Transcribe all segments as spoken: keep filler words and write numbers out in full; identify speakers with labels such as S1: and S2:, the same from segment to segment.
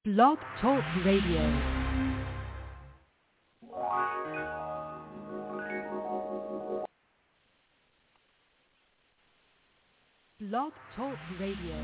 S1: Blog Talk Radio. Blog Talk Radio.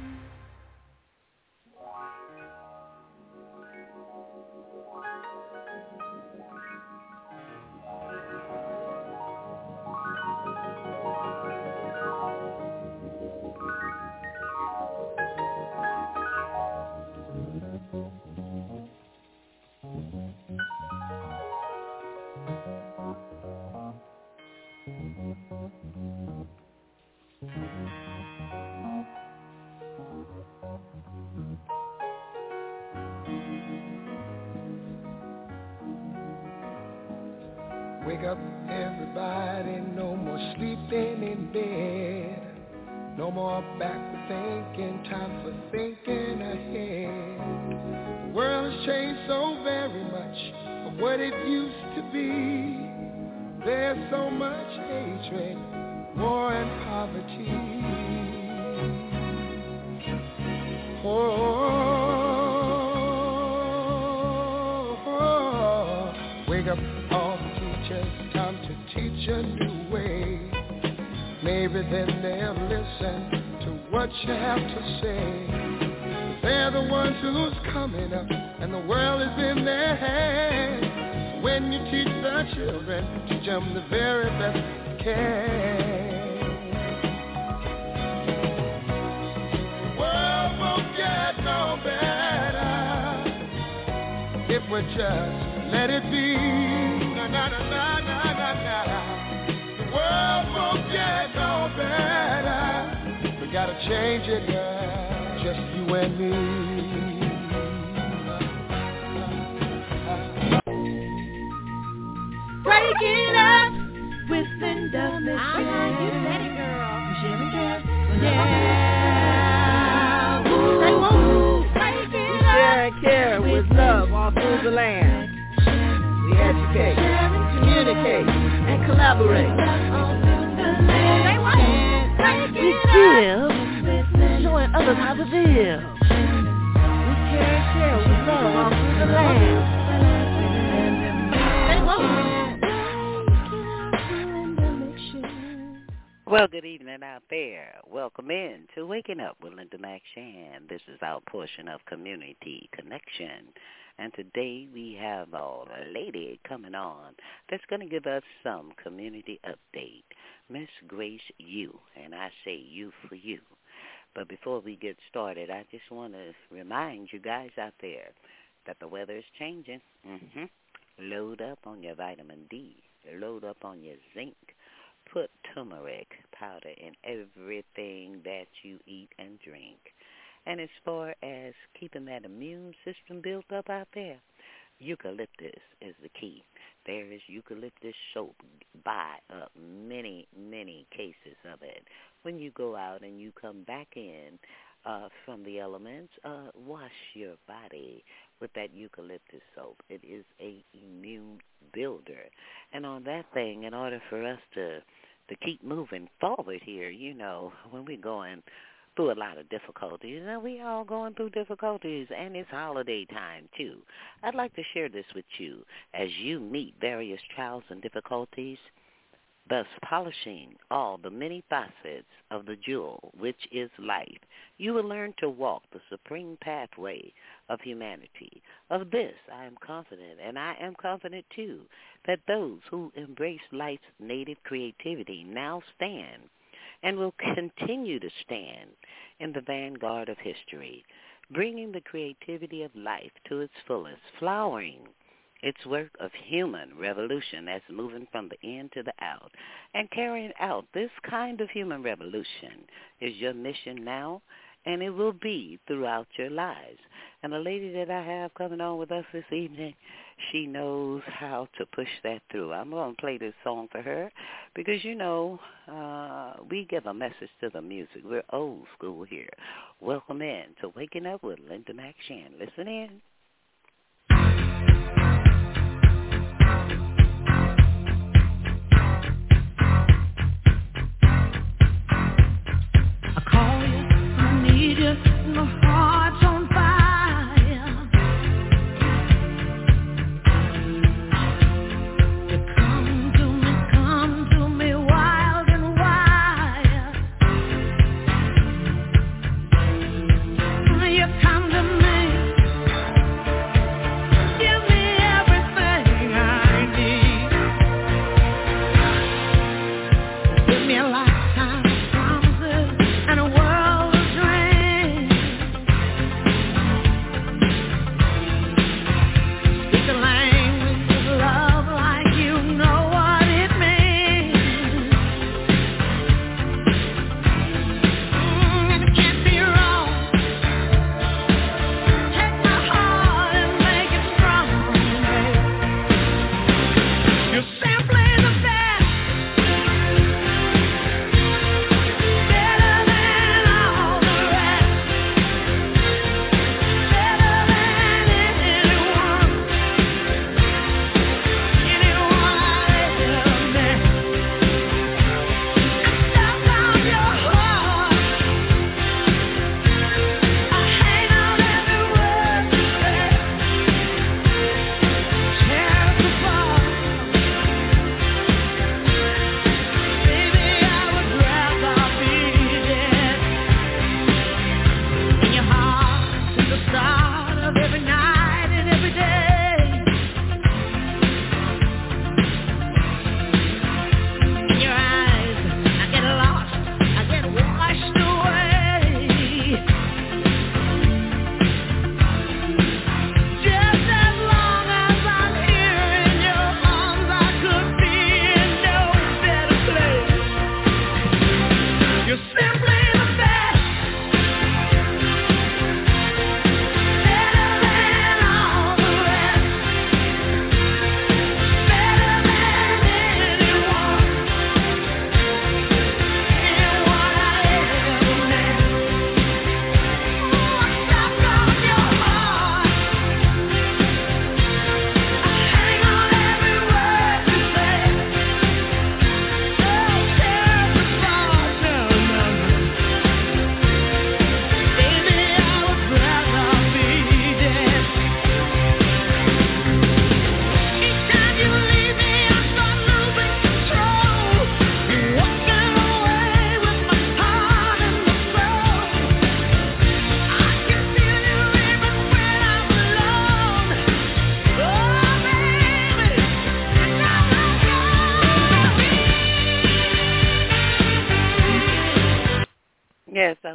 S2: Wake up, everybody, no more sleeping in bed. No more backward thinking, time for thinking ahead. The world has changed so very much from what it used to be. There's so much hatred, war and poverty. Oh, oh, oh. Wake up, all it's time to teach a new way. Maybe then they'll listen to what you have to say. They're the ones who's coming up, and the world is in their hands. When you teach the children, teach them the very best you can. The world won't get no better if we just let it be. Na na na na na na na. The world won't get no better. We gotta change it, girl. Just you and me.
S3: Break it up with Linda Mitchell. Uh-huh, you said it, girl. Sherry Cass. Yeah. Say woo. Break it up.
S4: Sharing care with love all through the land. We educate, communicate, and collaborate. We give, showing others how to live. We care and share with love all through the land. Well, good evening out there. Welcome in to Waking Up with Linda McShan. This is our portion of Community Connection. And today we have a lady coming on that's going to give us some community update. Miss Grace Yu, and I say you for you. But before we get started, I just want to remind you guys out there that the weather is changing. Mm-hmm. Load up on your vitamin D. Load up on your zinc. Put turmeric powder in everything that you eat and drink. And as far as keeping that immune system built up out there, eucalyptus is the key. There is eucalyptus soap. Buy up many, many cases of it. When you go out and you come back in uh, from the elements, uh, wash your body with that eucalyptus soap. It is a immune builder. And on that thing, in order for us to, to keep moving forward here, you know, when we're going through a lot of difficulties, and we all going through difficulties, and it's holiday time too. I'd like to share this with you as you meet various trials and difficulties, thus polishing all the many facets of the jewel, which is life. You will learn to walk the supreme pathway of humanity. Of this, I am confident, and I am confident too, that those who embrace life's native creativity now stand and will continue to stand in the vanguard of history, bringing the creativity of life to its fullest, flowering its work of human revolution that's moving from the in to the out, and carrying out this kind of human revolution is your mission now, and it will be throughout your lives. And the lady that I have coming on with us this evening, she knows how to push that through. I'm going to play this song for her because, you know, uh, we give a message to the music. We're old school here. Welcome in to Waking Up with Linda McShan. Listen in. I call you, I need you, my heart's on fire.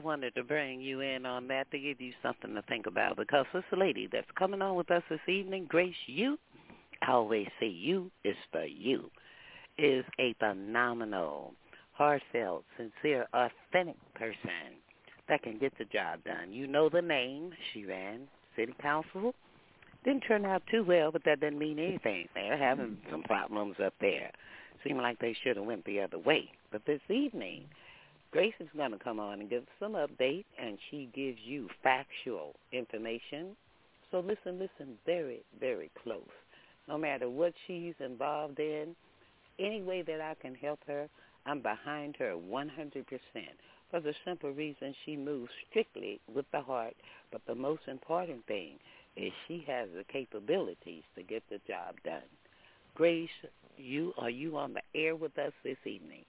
S4: wanted to bring you in on that to give you something to think about, because this lady that's coming on with us this evening, Grace Yu, I always say you is for you, is a phenomenal, heartfelt, sincere, authentic person that can get the job done. You know the name. She ran city council. Didn't turn out too well, but that doesn't mean anything. They're having some problems up there. Seemed like they should have went the other way. But this evening, Grace is going to come on and give some update, and she gives you factual information. So listen, listen very, very close. No matter what she's involved in, any way that I can help her, I'm behind her one hundred percent for the simple reason she moves strictly with the heart. But the most important thing is she has the capabilities to get the job done. Grace, you are you on the air with us this evening?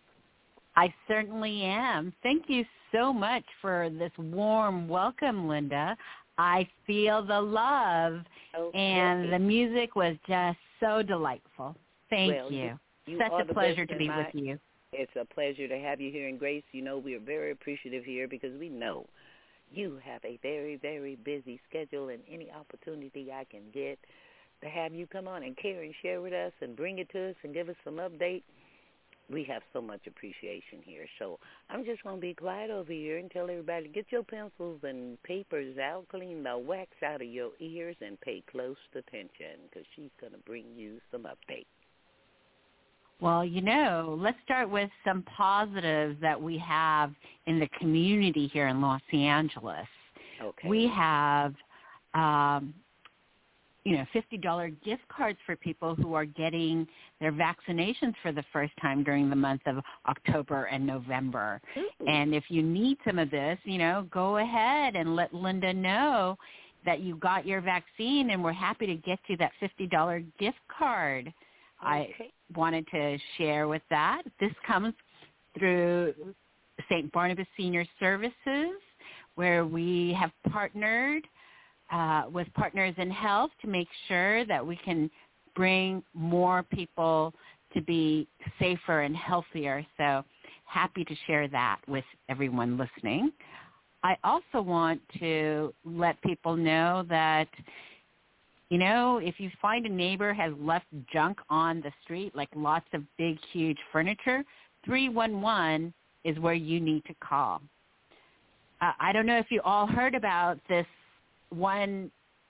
S5: I certainly am. Thank you so much for this warm welcome, Linda. I feel the love, okay. And the music was just so delightful. Thank
S4: well,
S5: you.
S4: you, you
S5: Such a pleasure to be
S4: my,
S5: with you.
S4: It's a pleasure to have you here. And Grace, you know, we are very appreciative here because we know you have a very, very busy schedule, and any opportunity I can get to have you come on and care and share with us and bring it to us and give us some update, we have so much appreciation here. So I'm just going to be quiet over here and tell everybody, get your pencils and papers out, clean the wax out of your ears, and pay close attention because she's going to bring you some update.
S5: Well, you know, let's start with some positives that we have in the community here in Los Angeles.
S4: Okay.
S5: We have, um, you know, fifty dollars gift cards for people who are getting their vaccinations for the first time during the month of October and November. Ooh. And if you need some of this, you know, go ahead and let Linda know that you got your vaccine, and we're happy to get you that fifty dollars gift card. Okay. I wanted to share with that. This comes through Saint Barnabas Senior Services, where we have partnered uh, with Partners in Health to make sure that we can bring more people to be safer and healthier. So happy to share that with everyone listening. I also want to let people know that, you know, if you find a neighbor has left junk on the street, like lots of big, huge furniture, three one one is where you need to call. Uh, I don't know if you all heard about this one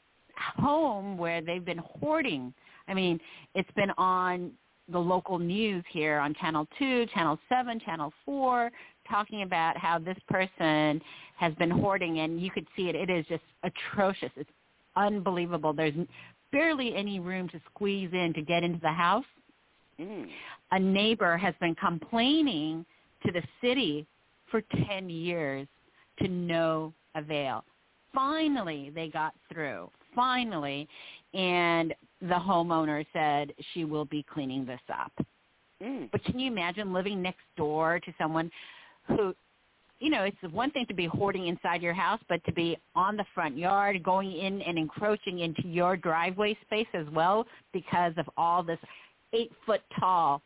S5: home where they've been hoarding. I mean, it's been on the local news here on Channel two, Channel seven, Channel four, talking about how this person has been hoarding, and you could see it. It is just atrocious. It's unbelievable. There's barely any room to squeeze in to get into the house. Mm. A neighbor has been complaining to the city for ten years to no avail. Finally, they got through. Finally, and the homeowner said she will be cleaning this up. Mm. But can you imagine living next door to someone who, you know, it's one thing to be hoarding inside your house, but to be on the front yard, going in and encroaching into your driveway space as well because of all this eight-foot-tall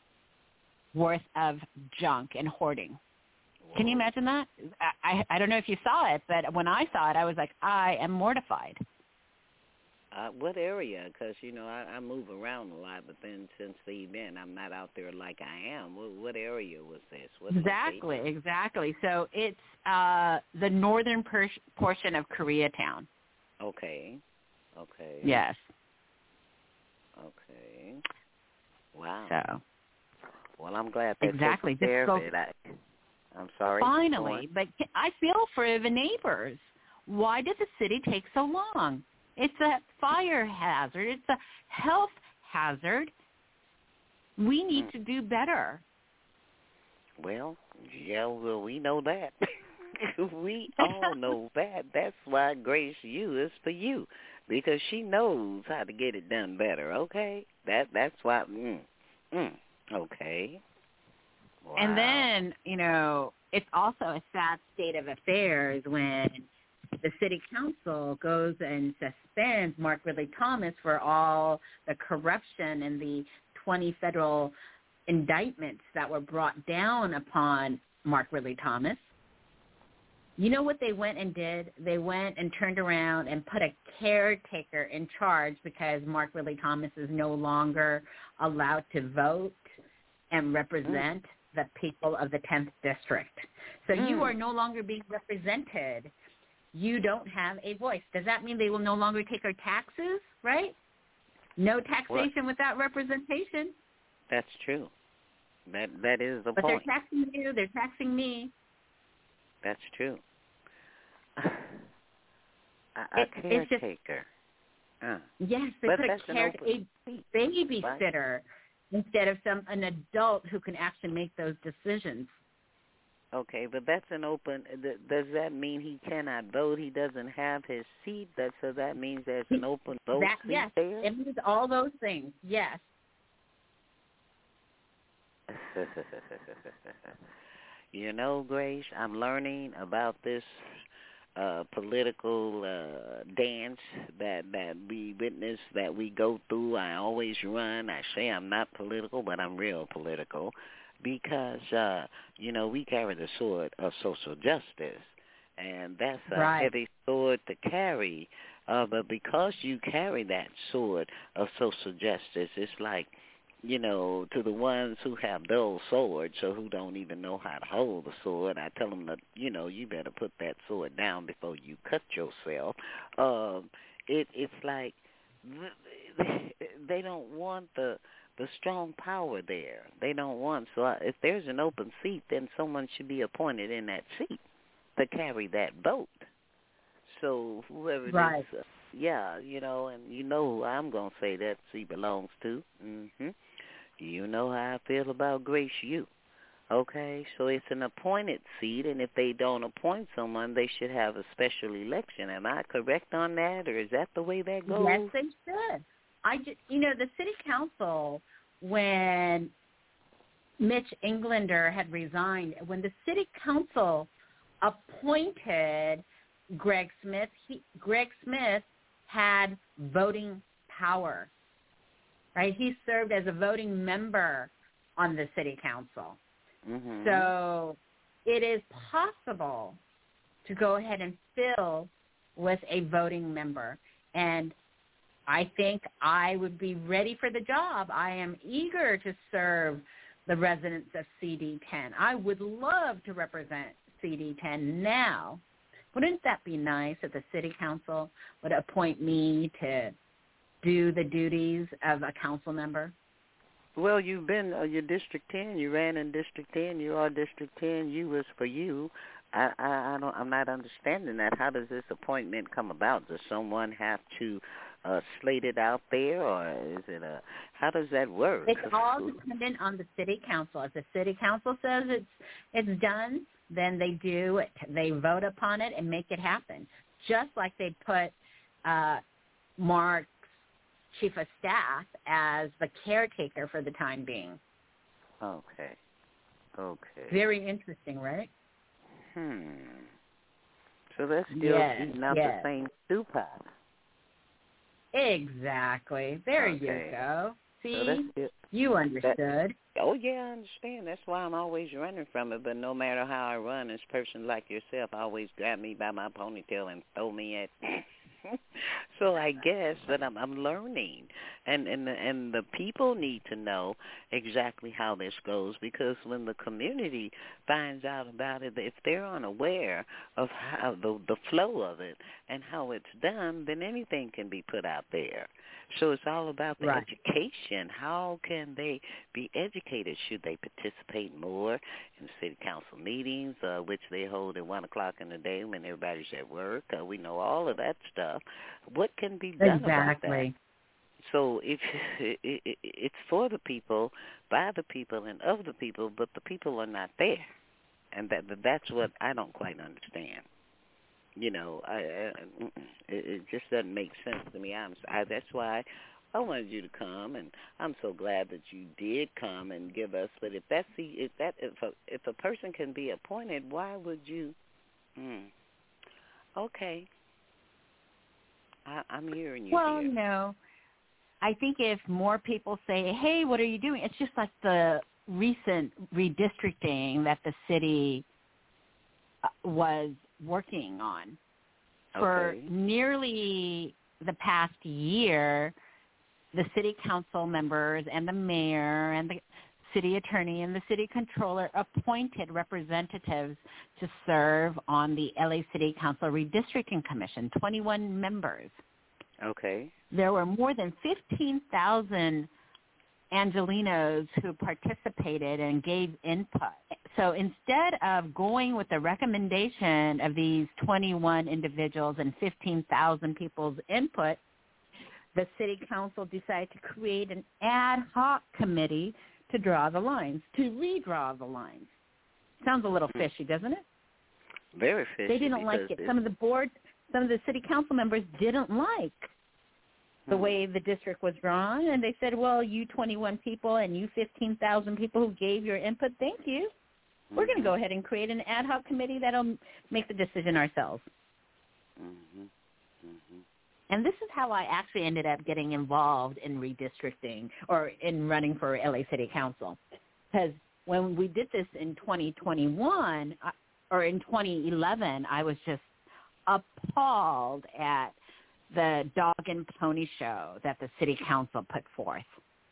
S5: worth of junk and hoarding. Whoa. Can you imagine that? I, I I don't know if you saw it, but when I saw it, I was like, I am mortified.
S4: Uh, what area? Because, you know, I, I move around a lot, but then since the event, I'm not out there like I am. What, what area was this? What
S5: exactly, exactly. So it's uh, the northern per- portion of Koreatown.
S4: Okay, okay.
S5: Yes.
S4: Okay. Wow.
S5: So.
S4: Well, I'm glad they
S5: exactly.
S4: took care
S5: go,
S4: of it. I, I'm sorry.
S5: Finally, but I feel for the neighbors. Why did the city take so long? It's a fire hazard. It's a health hazard. We need mm. to do better.
S4: Well, yeah, well, we know that. We all know that. That's why Grace Yu is for you, because she knows how to get it done better, okay? That That's why, mm, mm, okay. Wow.
S5: And then, you know, it's also a sad state of affairs when the city council goes and suspends Mark Ridley Thomas for all the corruption and the twenty federal indictments that were brought down upon Mark Ridley Thomas. You know what they went and did? They went and turned around and put a caretaker in charge because Mark Ridley Thomas is no longer allowed to vote and represent mm. the people of the tenth District. So mm. you are no longer being represented. You don't have a voice. Does that mean they will no longer take our taxes, right? No taxation what? without representation.
S4: That's true. That That is the
S5: but
S4: point.
S5: But they're taxing you. They're taxing me.
S4: That's true. A, a
S5: it,
S4: caretaker.
S5: Uh, yes, they
S4: but
S5: put a, care, a babysitter right. instead of some an adult who can actually make those decisions.
S4: Okay, but that's an open. Does that mean he cannot vote? He doesn't have his seat. That so that means there's an open vote
S5: that,
S4: seat
S5: yes,
S4: there.
S5: It means all those things. Yes.
S4: You know, Grace, I'm learning about this uh, political uh, dance that, that we witness, that we go through. I always run. I say I'm not political, but I'm real political because, uh, you know, we carry the sword of social justice, and that's a
S5: right.
S4: heavy sword to carry. Uh, but because you carry that sword of social justice, it's like, you know, to the ones who have dull swords or who don't even know how to hold the sword, I tell them that, you know, you better put that sword down before you cut yourself. Um, it, it's like they don't want the the strong power there. They don't want, so if there's an open seat, then someone should be appointed in that seat to carry that vote. So whoever
S5: right.
S4: it is, uh, yeah, you know, and you know who I'm going to say that seat belongs to. Mm-hmm. You know how I feel about Grace Yu. Okay, so it's an appointed seat, and if they don't appoint someone, they should have a special election. Am I correct on that, or is that the way that goes?
S5: Yes, they should. I just, you know, the city council, when Mitch Englander had resigned, when the city council appointed Greg Smith, he, Greg Smith had voting power, right? He served as a voting member on the city council.
S4: Mm-hmm.
S5: So it is possible to go ahead and fill with a voting member. And I think I would be ready for the job. I am eager to serve the residents of C D ten. I would love to represent C D ten now. Wouldn't that be nice if the city council would appoint me to do the duties of a council member?
S4: Well, you've been, uh, you're District ten. You ran in District ten. You are District ten. You was for you. I, I, I don't, I'm not understanding that. How does this appointment come about? Does someone have to uh, slate it out there, or is it a? How does that work?
S5: It's all dependent on the city council. If the city council says it's it's done, then they do it. They vote upon it and make it happen. Just like they put uh, Mark's chief of staff as the caretaker for the time being.
S4: Okay. Okay.
S5: Very interesting, right?
S4: Hmm. So they're still
S5: yes,
S4: eating out
S5: yes.
S4: the same stew pot.
S5: Exactly. There
S4: okay.
S5: you go. See,
S4: so that's still,
S5: you understood.
S4: That, oh, yeah, I understand. That's why I'm always running from it. But no matter how I run, this person like yourself always grab me by my ponytail and throw me at so I guess that I'm, I'm learning, and and the, and the people need to know exactly how this goes, because when the community finds out about it, if they're unaware of how the the flow of it and how it's done, then anything can be put out there. So it's all about the
S5: right.
S4: education. How can they be educated? Should they participate more in city council meetings, uh, which they hold at one o'clock in the day when everybody's at work? Uh, we know all of that stuff. What can be done
S5: exactly.
S4: about that? So if it, it, it's for the people, by the people, and of the people, but the people are not there, and that that's what I don't quite understand. You know, I, I it, it just doesn't make sense to me. I'm, I, that's why I wanted you to come, and I'm so glad that you did come and give us. But if that's the, if that if a, if a person can be appointed, why would you? Hmm. Okay, I, I'm hearing you.
S5: Well,
S4: here.
S5: you know, I think if more people say, "Hey, what are you doing?" It's just like the recent redistricting that the city was working on. For
S4: okay.
S5: nearly the past year, the city council members and the mayor and the city attorney and the city controller appointed representatives to serve on the L A City Council Redistricting Commission, twenty-one members.
S4: Okay.
S5: There were more than fifteen thousand Angelinos who participated and gave input. So instead of going with the recommendation of these twenty-one individuals and fifteen thousand people's input, the city council decided to create an ad hoc committee to draw the lines, to redraw the lines. Sounds a little fishy, doesn't it?
S4: Very fishy.
S5: They didn't like it. Some of the board, some of the city council members didn't like the
S4: hmm.
S5: way the district was drawn, and they said, well, you twenty-one people and you fifteen thousand people who gave your input, thank you. Mm-hmm. We're going to go ahead and create an ad hoc committee that'll make the decision ourselves.
S4: Mm-hmm. Mm-hmm.
S5: And this is how I actually ended up getting involved in redistricting or in running for L A City Council. Because when we did this in twenty twenty-one or in twenty eleven, I was just appalled at the dog and pony show that the city council put forth.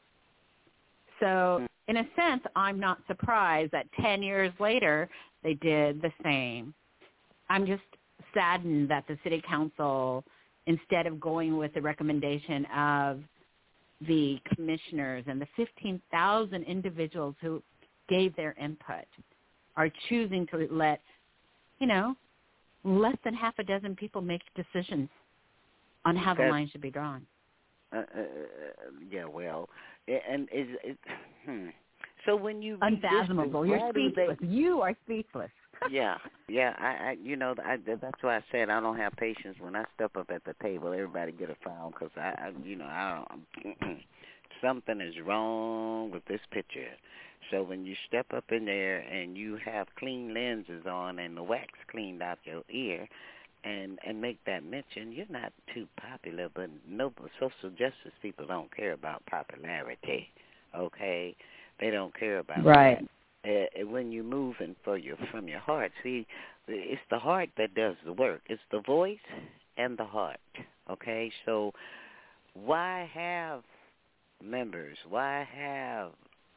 S5: So in a sense, I'm not surprised that ten years later they did the same. I'm just saddened that the city council, instead of going with the recommendation of the commissioners and the fifteen thousand individuals who gave their input, are choosing to let, you know, less than half a dozen people make decisions on how the
S4: That's,
S5: line should be drawn.
S4: Uh, uh, yeah, well, and is it, hmm. So when you
S5: unfathomable, you're speechless. They, you are speechless.
S4: yeah, yeah. I, I, you know, I, that's why I said I don't have patience when I step up at the table. Everybody get a foul because I, I, you know, I don't. Something is wrong with this picture. So when you step up in there and you have clean lenses on and the wax cleaned out your ear, and and make that mention, you're not too popular. But no, social justice people don't care about popularity. Okay, they don't care about
S5: right.
S4: that. Uh, when you're moving for your from your heart, see, it's the heart that does the work. It's the voice and the heart. Okay, so why have members? Why have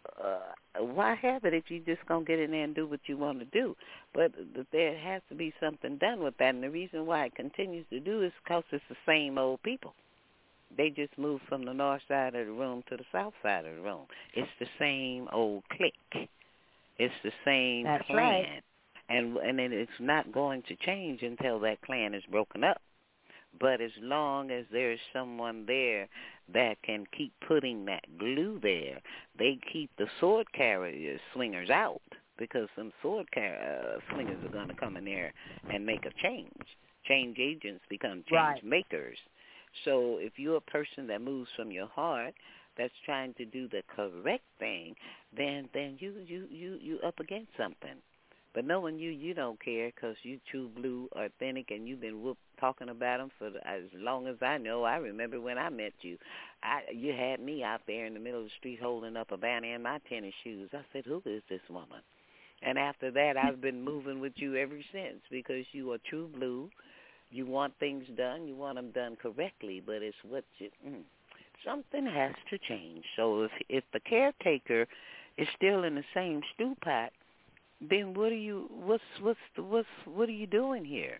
S4: uh, why have it if you just gonna get in there and do what you want to do? But there has to be something done with that, and the reason why it continues to do is because it's the same old people. They just moved from the north side of the room to the south side of the room. It's the same old clique. It's the same
S5: That's
S4: clan.
S5: Right.
S4: And and it's not going to change until that clan is broken up. But as long as there's someone there that can keep putting that glue there, they keep the sword carriers, swingers out, because some sword car- uh, slingers are going to come in there and make a change. Change agents become change
S5: right.
S4: makers. So if you're a person that moves from your heart, that's trying to do the correct thing, then then you you you you up against something. But knowing you, you don't care because you true blue, authentic, and you've been whoop, talking about them for as long as I know. I remember when I met you. I You had me out there in the middle of the street holding up a banner in my tennis shoes. I said, who is this woman? And after that, I've been moving with you ever since because you are true blue. You want things done. You want them done correctly, but it's what you mm, something has to change. So if if the caretaker is still in the same stew pot, then what are you? What's what's the, what's what are you doing here?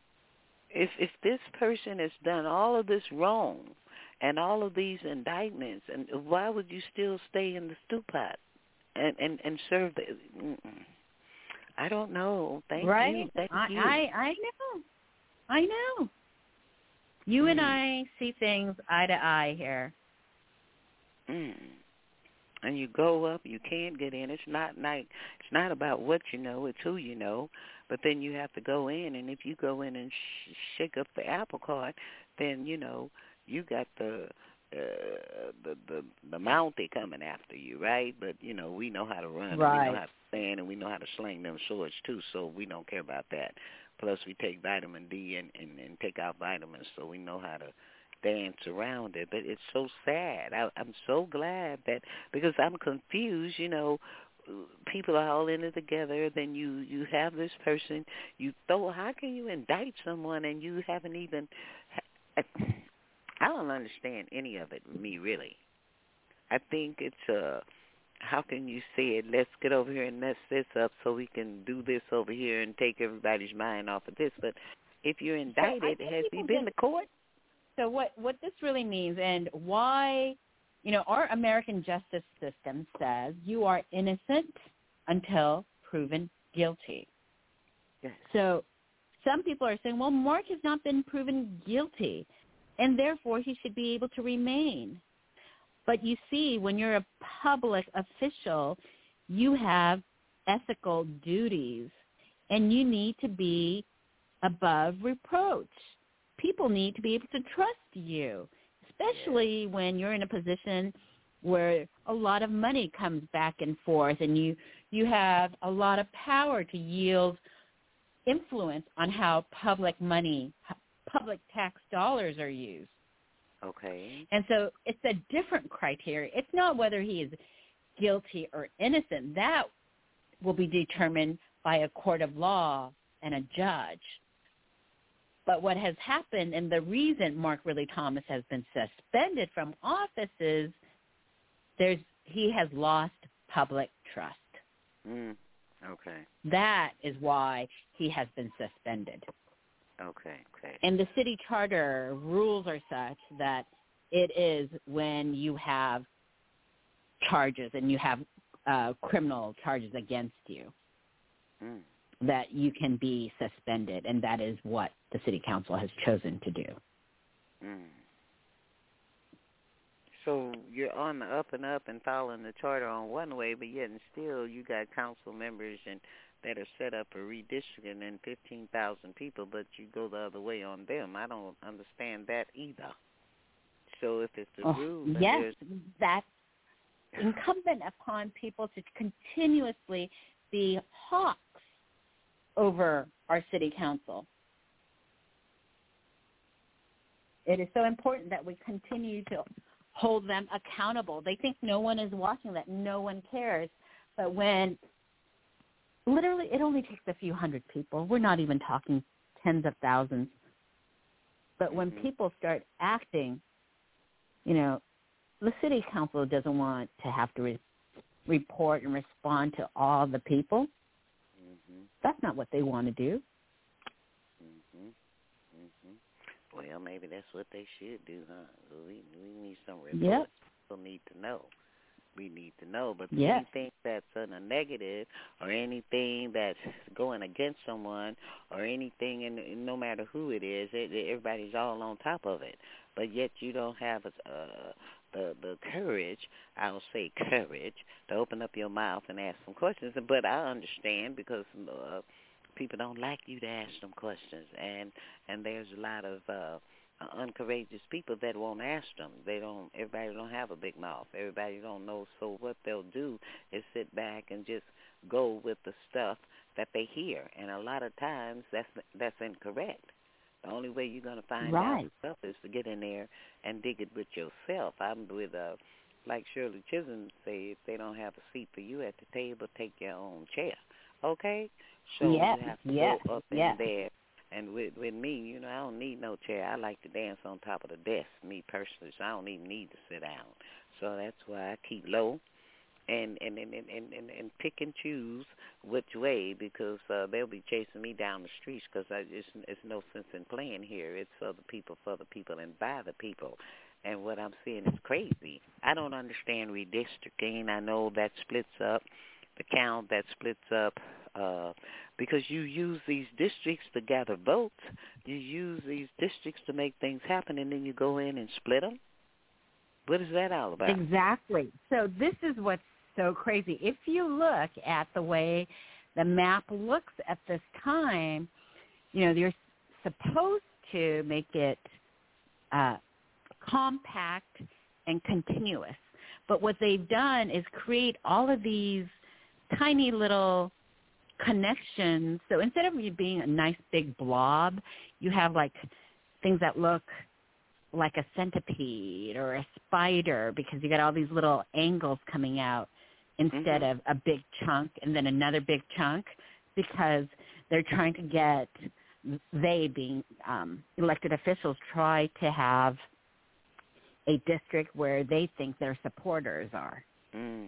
S4: If if this person has done all of this wrong and all of these indictments, and why would you still stay in the stew pot and and and serve the? Mm-mm. I don't know. Thank
S5: right?
S4: you. Thank
S5: I,
S4: you.
S5: I I know. I know. You
S4: mm.
S5: and I see things eye to eye here.
S4: Mm. And you go up, you can't get in. It's not like it's not about what you know; it's who you know. But then you have to go in, and if you go in and sh- shake up the apple cart, then you know you got the uh, the the the Mountie coming after you, right? But you know we know how to run,
S5: right.
S4: and we know how to stand, and we know how to sling them swords too. So we don't care about that. Plus, we take vitamin D and, and, and take out vitamins, so we know how to dance around it. But it's so sad. I, I'm so glad that, because I'm confused, you know, people are all in it together. Then you, you have this person. You throw. How can you indict someone and you haven't even? I don't understand any of it. Me really. I think it's uh, how can you say it? Let's get over here and mess this up so we can do this over here and take everybody's mind off of this. But if you're indicted,
S5: so
S4: has he been to court?
S5: So what, what this really means and why, you know, our American justice system says you are innocent until proven guilty.
S4: Yes.
S5: So some people are saying, well, Mark has not been proven guilty, and therefore he should be able to remain. But you see, when you're a public official, you have ethical duties, and you need to be above reproach. People need to be able to trust you, especially when you're in a position where a lot of money comes back and forth and you, you have a lot of power to yield influence on how public money, public tax dollars are used.
S4: Okay.
S5: And so it's a different criteria. It's not whether he is guilty or innocent. That will be determined by a court of law and a judge. But what has happened, and the reason Mark Ridley Thomas has been suspended from office is there's, he has lost public trust.
S4: Mm. Okay.
S5: That is why he has been suspended.
S4: Okay, okay.
S5: And the city charter rules are such that it is when you have charges and you have uh, criminal charges against you
S4: Mm.
S5: that you can be suspended, and that is what the city council has chosen to do.
S4: Mm. So you're on the up and up and following the charter on one way, but yet and still you got council members and that are set up for redistricting and fifteen thousand people, but you go the other way on them. I don't understand that either. So if it's the
S5: oh,
S4: rule,
S5: yes, that's incumbent upon people to continuously be hawks over our city council. It is so important that we continue to hold them accountable. They think no one is watching, that no one cares. But when literally it only takes a few hundred people, we're not even talking tens of thousands. But when
S4: mm-hmm.
S5: people start acting, you know, the city council doesn't want to have to re- report and respond to all the people.
S4: Mm-hmm.
S5: That's not what they want to do.
S4: Mm-hmm. Mm-hmm. Well, maybe that's what they should do, huh? We we need some reports.
S5: Yep.
S4: People need to know. We need to know. But
S5: Yes.
S4: anything that's in a negative or anything that's going against someone or anything, and, and no matter who it is, it, everybody's all on top of it. But yet you don't have a, uh, the the courage, I'll say courage, to open up your mouth and ask some questions. But I understand because uh, people don't like you to ask them questions, and and there's a lot of uh, uncourageous people that won't ask them. They don't. Everybody don't have a big mouth. Everybody don't know. So what they'll do is sit back and just go with the stuff that they hear, and a lot of times that's that's incorrect. The only way you're going to find
S5: right.
S4: out stuff is to get in there and dig it with yourself. I'm with, uh, like Shirley Chisholm say, if they don't have a seat for you at the table, take your own chair. Okay? So
S5: yes.
S4: you have to
S5: yes.
S4: go up
S5: yes.
S4: in there. And with, with me, you know, I don't need no chair. I like to dance on top of the desk, me personally, so I don't even need to sit down. So that's why I keep low. And and, and, and, and and pick and choose which way, because uh, they'll be chasing me down the streets because it's, it's no sense in playing here. It's for the people, for the people, and by the people. And what I'm seeing is crazy. I don't understand redistricting. I know that splits up, the count that splits up, uh, because you use these districts to gather votes. You use these districts to make things happen, and then you go in and split them. What is that all about?
S5: Exactly. So this is what's so crazy. If you look at the way the map looks at this time, you know, you're supposed to make it uh, compact and continuous. But what they've done is create all of these tiny little connections. So instead of you being a nice big blob, you have like things that look like a centipede or a spider because you got all these little angles coming out. instead
S4: mm-hmm.
S5: of a big chunk and then another big chunk, because they're trying to get, they being um, elected officials, try to have a district where they think their supporters are.
S4: Mm.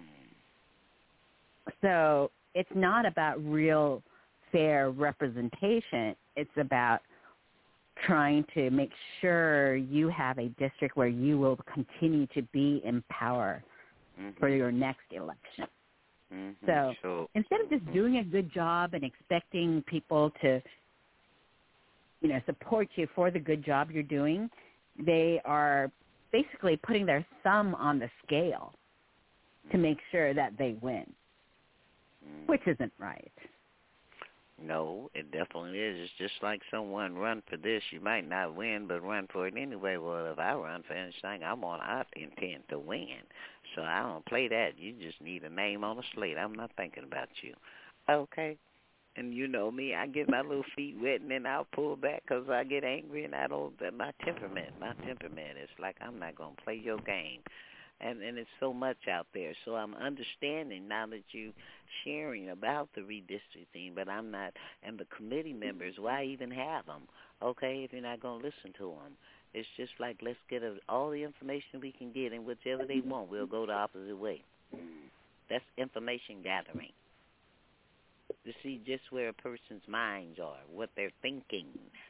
S5: So it's not about real fair representation. It's about trying to make sure you have a district where you will continue to be in power mm-hmm. for your next election.
S4: Mm-hmm.
S5: So,
S4: so
S5: instead of just doing a good job and expecting people to, you know, support you for the good job you're doing, they are basically putting their thumb on the scale to make sure that they win,
S4: mm.
S5: which isn't right.
S4: No, it definitely is. It's just like someone run for this. You might not win, but run for it anyway. Well, if I run for anything, I'm on, I intend to win. So I don't play that. You just need a name on a slate. I'm not thinking about you. Okay. And you know me, I get my little feet wet and then I'll pull back because I get angry and I don't, my temperament, my temperament is like, I'm not going to play your game. And, and it's so much out there. So I'm understanding now that you sharing about the redistricting, but I'm not, and the committee members, why even have them, okay, if you're not going to listen to them? It's just like, let's get a, all the information we can get, and whichever they want, we'll go the opposite way. That's information gathering. To see just where a person's minds are, what they're thinking.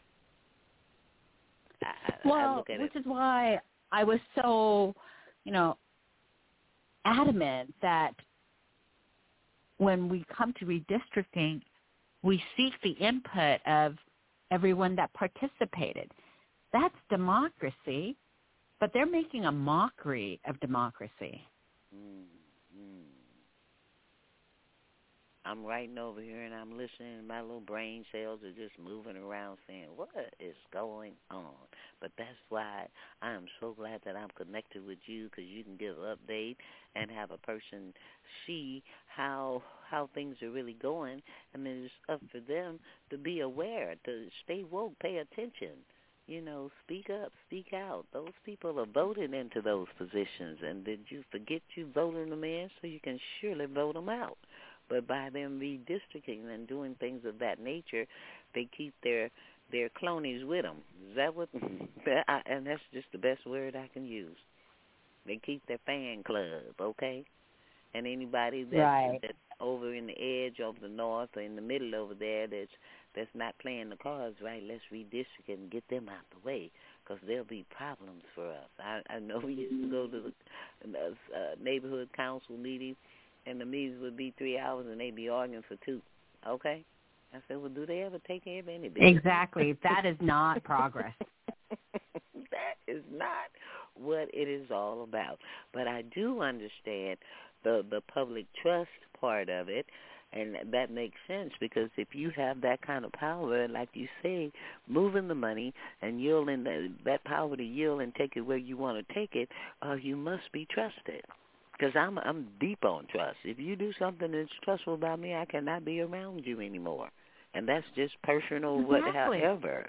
S4: I,
S5: well,
S4: I look at
S5: which
S4: it.
S5: is why I was so, you know, adamant that when we come to redistricting, we seek the input of everyone that participated. That's democracy, but they're making a mockery of democracy.
S4: Mm-hmm. I'm writing over here and I'm listening, and my little brain cells are just moving around saying, what is going on? But that's why I am so glad that I'm connected with you, because you can give an update and have a person see how how things are really going, and then it's up for them to be aware, to stay woke, pay attention. You know, speak up, speak out. Those people are voted into those positions, and did you forget you voted them in, so you can surely vote them out. But by them redistricting and doing things of that nature, they keep their their cronies with them. Is that what? And that's just the best word I can use. They keep their fan club, okay? And anybody that's,
S5: right.
S4: that's over in the edge of the north or in the middle over there that's that's not playing the cards right, let's redistrict and get them out the way, because there'll be problems for us. I, I know we used to go to the uh, neighborhood council meeting, and the meetings would be three hours, and they'd be arguing for two. Okay? I said, well, do they ever take care of any business?
S5: Exactly. That is not progress.
S4: That is not what it is all about. But I do understand the the public trust part of it, and that makes sense, because if you have that kind of power, like you say, moving the money and yielding the, that power to yield and take it where you want to take it, uh, you must be trusted. Because I'm I'm deep on trust. If you do something that's trustful about me, I cannot be around you anymore. And that's just personal,
S5: exactly.
S4: what, however.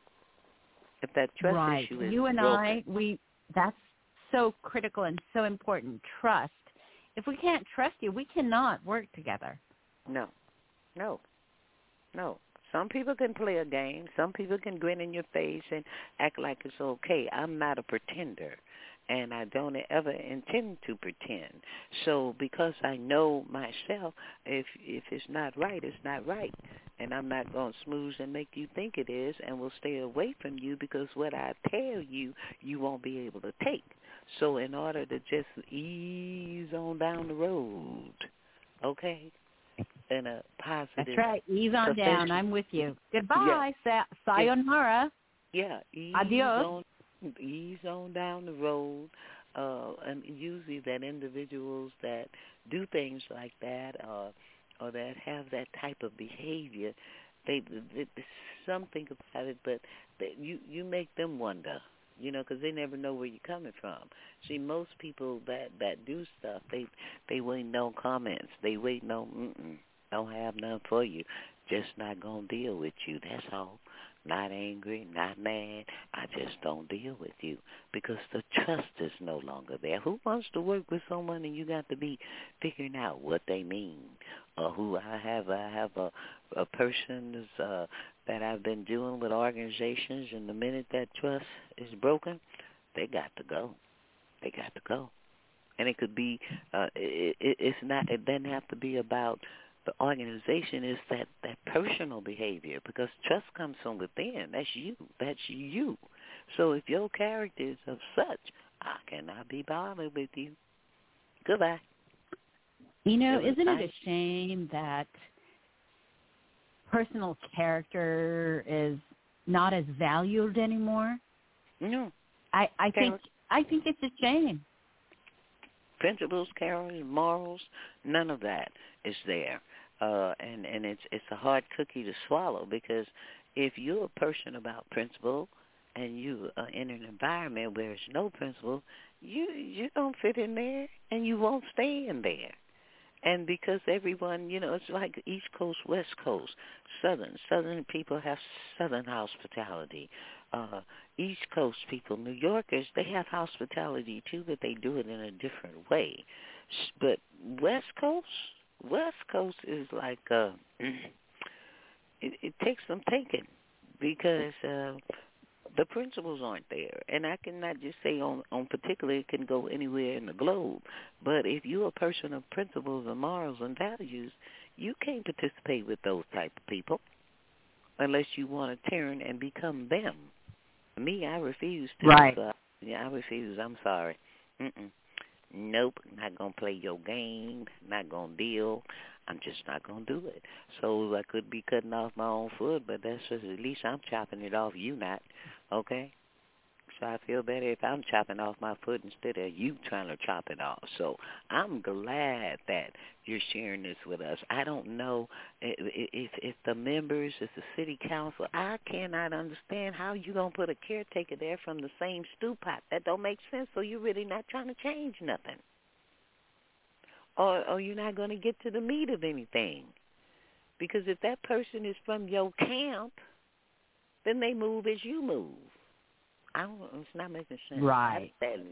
S4: If that trust
S5: right.
S4: issue is
S5: you and
S4: broken.
S5: I, we that's so critical and so important. Trust. If we can't trust you, we cannot work together.
S4: No, no, no. Some people can play a game. Some people can grin in your face and act like it's okay. I'm not a pretender, and I don't ever intend to pretend. So because I know myself, if if it's not right, it's not right. And I'm not going to smooth and make you think it is, and will stay away from you, because what I tell you, you won't be able to take. So in order to just ease on down the road, okay, in a positive.
S5: That's right. Ease on down. I'm with you. Goodbye.
S4: Yeah.
S5: Sa- sayonara.
S4: Yeah. Ease
S5: Adios.
S4: On, ease on down the road. Uh, and usually that individuals that do things like that, uh, or that have that type of behavior, they, they, they some think about it, but they, you you make them wonder, you know, because they never know where you're coming from. See, most people that that do stuff, they they wait no comments, they wait no, mm-mm, don't have none for you, just not gonna deal with you. That's all. not angry, not mad. I just don't deal with you because the trust is no longer there. Who wants to work with someone and you got to be figuring out what they mean? Or who I have, I have a, a person uh, that I've been dealing with organizations, and the minute that trust is broken, they got to go. They got to go. And it could be, uh, it, it, it's not, it doesn't have to be about the organization. It's that, that personal behavior, because trust comes from within. That's you. That's you. So if your character is of such, I cannot be bothered with you. Goodbye.
S5: You know,
S4: It
S5: isn't
S4: nice.
S5: it a shame that personal character is not as valued anymore?
S4: No.
S5: I, I think I think it's a shame.
S4: Principles, character, morals, none of that is there. Uh, and, and it's it's a hard cookie to swallow, because if you're a person about principle and you are in an environment where there's no principle, you you don't fit in there, and you won't stay in there. And because everyone, you know, it's like East Coast, West Coast, Southern. Southern people have Southern hospitality. Uh, East Coast people, New Yorkers, they have hospitality too, but they do it in a different way. But West Coast, West Coast is like, uh, it, it takes some thinking, because uh, the principles aren't there. And I cannot just say on, on particular, it can go anywhere in the globe. But if you're a person of principles and morals and values, you can't participate with those type of people unless you want to turn and become them. Me, I refuse to.
S5: Right.
S4: So, yeah, I refuse. I'm sorry. Mm-mm. Nope, not going to play your game, not going to deal. I'm just not going to do it. So I could be cutting off my own foot, but that's just, at least I'm chopping it off, you not, okay? So I feel better if I'm chopping off my foot instead of you trying to chop it off. So I'm glad that you're sharing this with us. I don't know if, if, if the members, if the city council, I cannot understand how you're going to put a caretaker there from the same stew pot. That don't make sense, so you're really not trying to change nothing. Or, or you're not going to get to the meat of anything. Because if that person is from your camp, then they move as you move. I don't, it's not making sense.
S5: Right.
S4: And,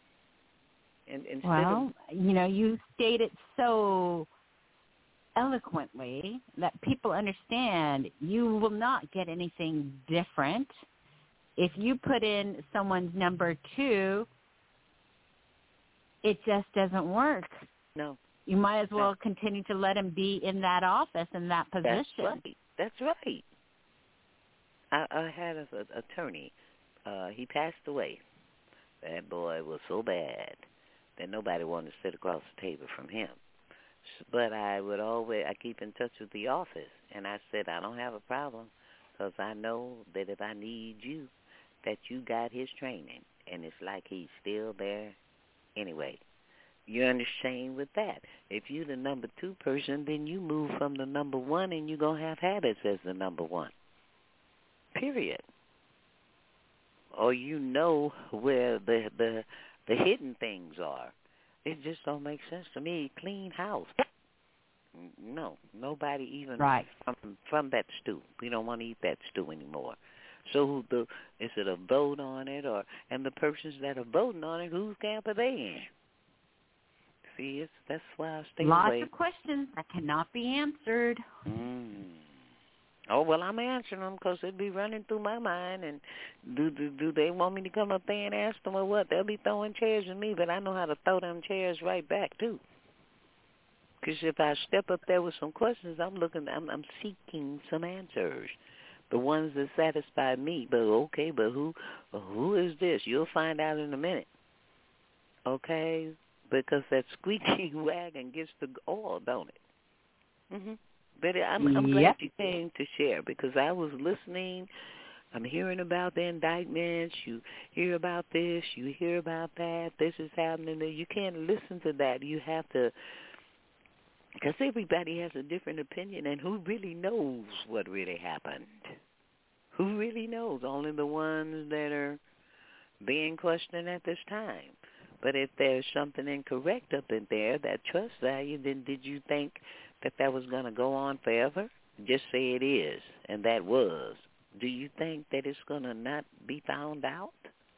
S4: and
S5: well,
S4: of,
S5: you know, you stated so eloquently that people understand you will not get anything different. If you put in someone's number two, it just doesn't work.
S4: No.
S5: You might as well
S4: no.
S5: continue to let him be in that office, in that position.
S4: That's right. That's right. I, I had an attorney. Uh, he passed away. That boy was so bad that nobody wanted to sit across the table from him. But I would always, I keep in touch with the office, and I said, I don't have a problem, because I know that if I need you, that you got his training, and it's like he's still there anyway. You're understanding with that. If you're the number two person, then you move from the number one, and you're going to have habits as the number one, period. Or you know where the the the hidden things are. It just don't make sense to me. Clean house. No, nobody even
S5: right.
S4: from from that stew. We don't want to eat that stew anymore. So the is it a vote on it, or and the persons that are voting on it, whose camp are they in? See, it's, that's why I stay
S5: Lots
S4: away.
S5: Lots of questions that cannot be answered.
S4: Mm. Oh, well, I'm answering them because it'd be running through my mind. And do, do do they want me to come up there and ask them or what? They'll be throwing chairs at me, but I know how to throw them chairs right back, too. Because if I step up there with some questions, I'm looking, I'm, I'm seeking some answers. The ones that satisfy me. But, okay, but who who is this? You'll find out in a minute. Okay? Because that squeaky wagon gets the oil, don't it? Mm-hmm. But I'm, I'm glad
S5: yep.
S4: you came to share, because I was listening. I'm hearing about the indictments. You hear about this. You hear about that. This is happening. You can't listen to that. You have to, because everybody has a different opinion, and who really knows what really happened? Who really knows? Only the ones that are being questioned at this time. But if there's something incorrect up in there, that trust value, then did you think that that was going to go on forever? Just say it is, and that was. do you think that it's going to not be found out?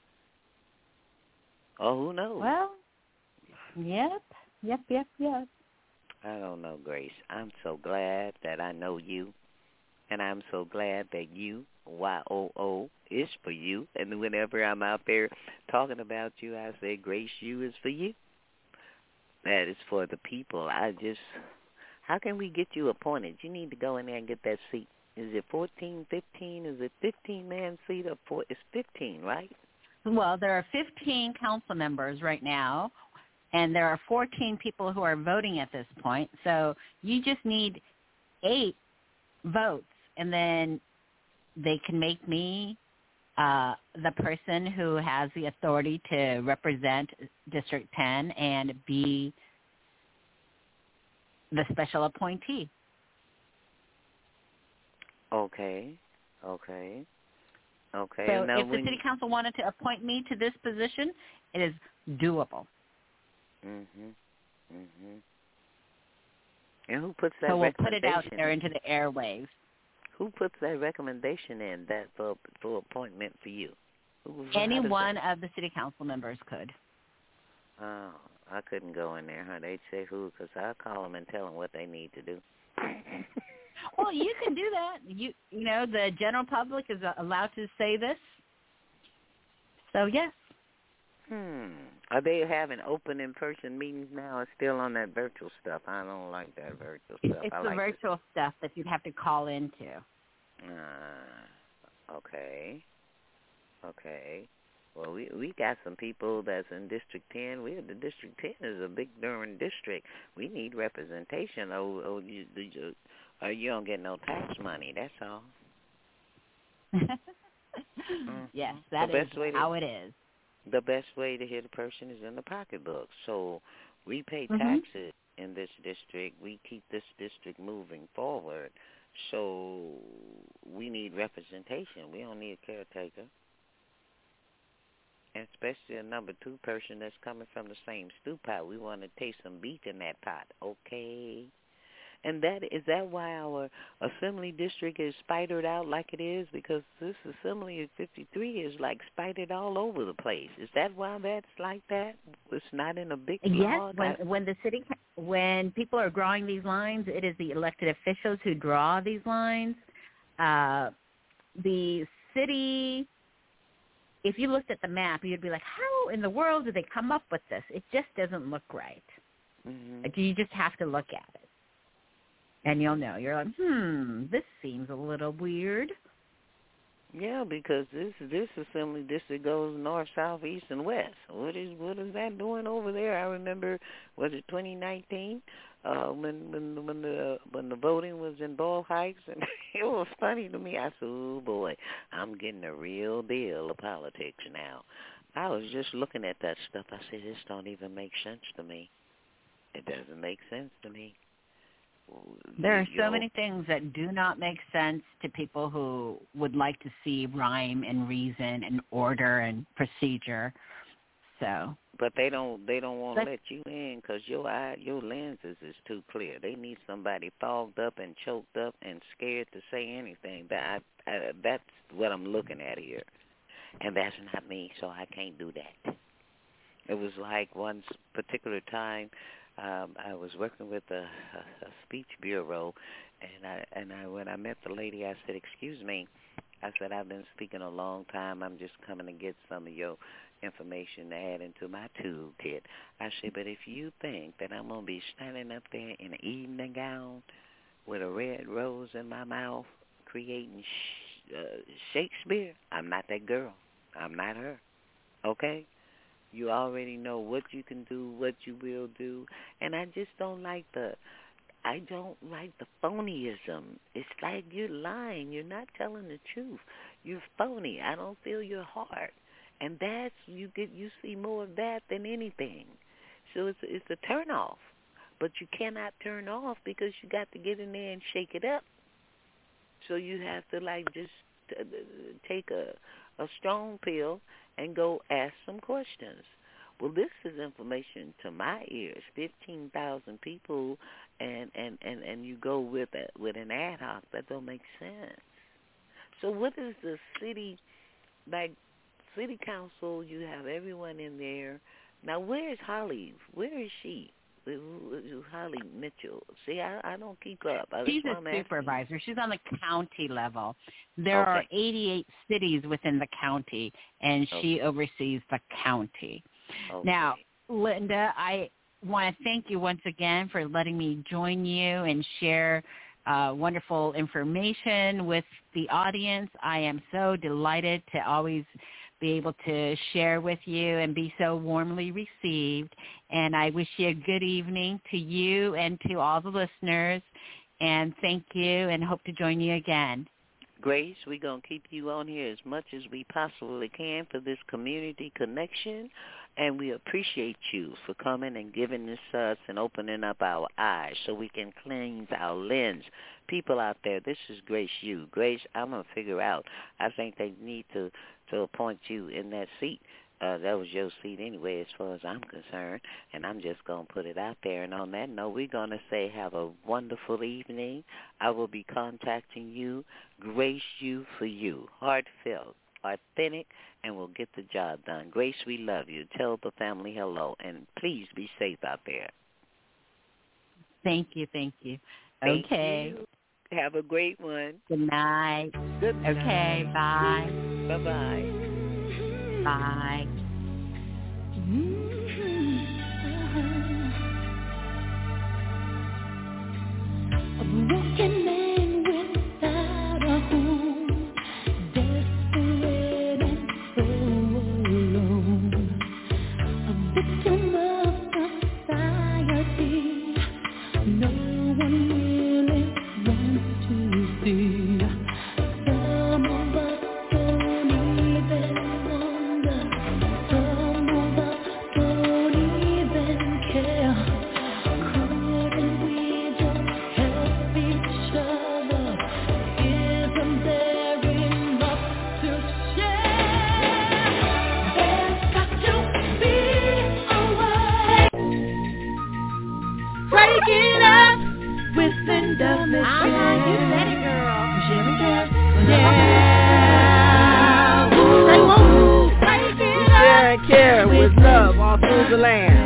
S4: Or who knows?
S5: Well, yep, yep, yep, yep.
S4: I don't know, Grace. I'm so glad that I know you, and I'm so glad that you, Y O O, is for you. And whenever I'm out there talking about you, I say, Grace, you is for you. That is for the people. I just, how can we get you appointed? You need to go in there and get that seat. Is it fourteen, fifteen? Is it fifteen-man seat or four? It's fifteen, right?
S5: Well, there are fifteen council members right now, and there are fourteen people who are voting at this point. So you just need eight votes, and then they can make me uh, the person who has the authority to represent District ten and be the special appointee.
S4: Okay, okay, okay.
S5: So
S4: now
S5: if the
S4: when
S5: city council wanted to appoint me to this position, it is doable.
S4: Mhm, mhm. And who puts that
S5: So we'll put it
S4: recommendation?
S5: out there into the airwaves.
S4: Who puts that recommendation in that for for appointment for you? Who,
S5: Any
S4: how does
S5: one
S4: that-
S5: of the city council members could.
S4: Oh, I couldn't go in there, huh? They'd say who, because I'll call them and tell them what they need to do.
S5: Well, you can do that. You you know, the general public is allowed to say this. So, yes.
S4: Hmm. Are they having open in-person meetings now or still on that virtual stuff? I don't like that virtual stuff.
S5: It's
S4: I
S5: the
S4: like
S5: virtual stuff that you'd have to call into.
S4: Uh, okay. Okay. Well, we we got some people that's in District ten. We the District ten is a big darn district. We need representation. Oh, oh you, you, uh, you don't get no tax money. That's all. mm.
S5: Yes, that
S4: the
S5: is
S4: best way to,
S5: how it is.
S4: The best way to hit a person is in the pocketbook. So we pay
S5: Mm-hmm.
S4: taxes in this district. We keep this district moving forward. So we need representation. We don't need a caretaker. And especially a number two person that's coming from the same stew pot. We want to taste some beef in that pot, okay? And that is that why our assembly district is spidered out like it is? Because this assembly of fifty-three is like spidered all over the place. Is that why that's like that? It's not in a big
S5: Yes,
S4: blog?
S5: when
S4: I,
S5: when the city when people are drawing these lines, it is the elected officials who draw these lines. Uh, the city, if you looked at the map, you'd be like, how in the world did they come up with this? It just doesn't look right.
S4: mm-hmm.
S5: Like, you just have to look at it. And you'll know. You're like, hmm, this seems a little weird.
S4: Yeah, because this this assembly district goes north, south, east, and west. What is what is that doing over there? I remember, was it twenty nineteen uh, when when when the when the voting was in Boyle Heights, and it was funny to me. I said, "Oh boy, I'm getting a real deal of politics now." I was just looking at that stuff. I said, "This don't even make sense to me. It doesn't make sense to me."
S5: There are so
S4: Yo.
S5: many things that do not make sense to people who would like to see rhyme and reason and order and procedure. So,
S4: but they don't they don't want to
S5: but,
S4: let you in because your eye your lenses is too clear. They need somebody fogged up and choked up and scared to say anything. That I, I, that's what I'm looking at here, and that's not me. So I can't do that. It was like one particular time. Um, I was working with a, a, a speech bureau, and I and I when I met the lady, I said, "Excuse me," I said, "I've been speaking a long time. I'm just coming to get some of your information to add into my toolkit." I said, "But if you think that I'm gonna be standing up there in an evening gown with a red rose in my mouth, creating sh- uh, Shakespeare, I'm not that girl. I'm not her. Okay." You already know what you can do, what you will do, and I just don't like the, I don't like the phonyism. It's like you're lying. You're not telling the truth. You're phony. I don't feel your heart, and that's you get. You see more of that than anything. So it's it's a turn off, but you cannot turn off because you got to get in there and shake it up. So you have to like just uh, take a a strong pill and go ask some questions. Well, this is information to my ears. Fifteen thousand people, and, and, and, and you go with a, with an ad hoc. That don't make sense. So what is the city, like city council, you have everyone in there. Now, where is Holly? Where is she? Holly Mitchell. See, I, I don't keep up. I
S5: She's a supervisor. She's on the county level. There
S4: okay.
S5: are eighty-eight cities within the county, and
S4: okay.
S5: she oversees the county.
S4: Okay.
S5: Now, Linda, I want to thank you once again for letting me join you and share uh, wonderful information with the audience. I am so delighted to always be able to share with you and be so warmly received. And I wish you a good evening to you and to all the listeners. And thank you, and hope to join you again.
S4: Grace, we're going to keep you on here as much as we possibly can for this community connection. And we appreciate you for coming and giving this us and opening up our eyes so we can cleanse our lens. People out there, this is Grace Yu. Grace, I'm going to figure out. I think they need to, to appoint you in that seat. Uh, that was your seat anyway as far as I'm concerned, and I'm just going to put it out there. And on that note, we're going to say have a wonderful evening. I will be contacting you, Grace Yu for you, heartfelt, authentic, and we'll get the job done. Grace, we love you. Tell the family hello, and please be safe out there.
S5: Thank you, thank you.
S4: Thank
S5: okay.
S4: You. Have a great one.
S5: Good night.
S4: Good night.
S5: Okay, bye.
S4: Bye-bye.
S5: Bye.
S3: A broken man without a home, desperate and so alone, a victim of society, no one really wants to see. Some of us don't even wonder, some of us don't even care. Couldn't we just help each other? Isn't there enough to share? There's got to be a way. Break it up with Linda Michelle.
S6: Uh-huh, you said it, girl.
S3: Yeah. Say woo. Break it up
S6: Share and care with love all through the land.